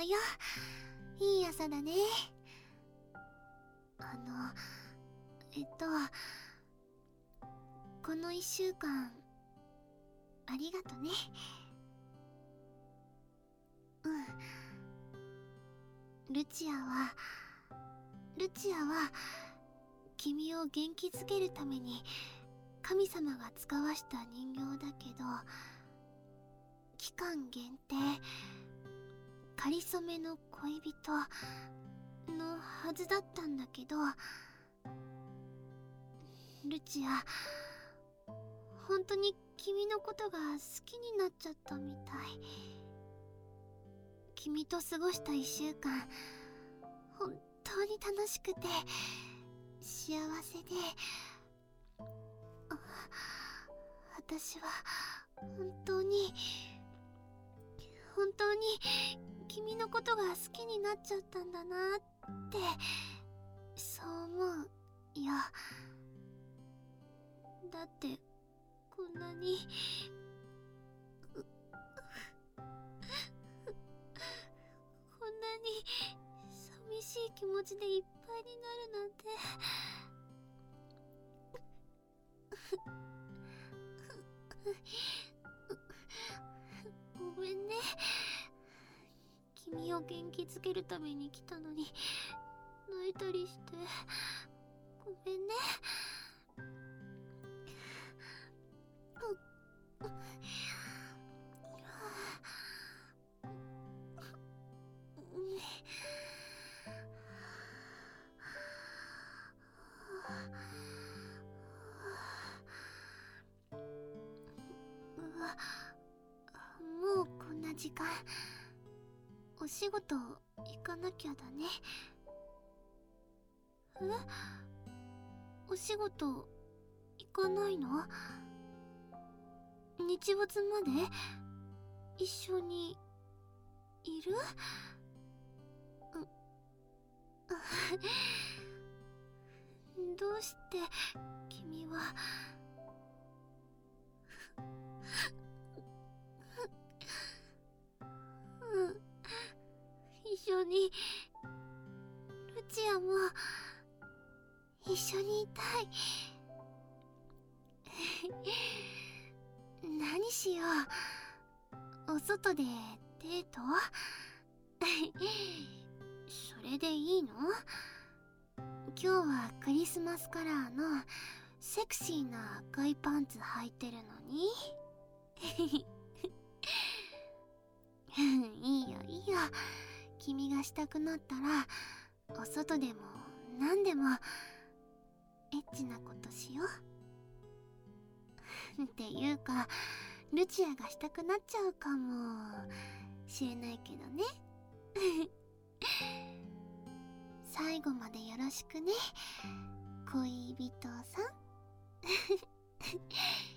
はよう。いい朝だね。この1週間、ありがとね。ルチアは、君を元気づけるために、神様が使わした人形だけど、期間限定、かりそめの恋人のはずだったんだけど、ルチア、本当に君のことが好きになっちゃったみたい。君と過ごした1週間、本当に楽しくて幸せで、私は本当に君のことが好きになっちゃったんだなってそう思うよ。だってこんなにこんなに寂しい気持ちでいっぱいになるなんてごめんね。君を元気づけるために来たのに泣いたりしてごめんね。もうこんな時間。お仕事行かなきゃだね。お仕事行かないの？日没まで一緒にいる？どうして君は一緒にルチアも一緒にいたい。何しよう。お外でデート？それでいいの？今日はクリスマスカラーのセクシーな赤いパンツ履いてるのに。いいよいいよ。君がしたくなったらお外でも何でもエッチなことしよう。っていうかルチアがしたくなっちゃうかもしれないけどね。最後までよろしくね、恋人さん。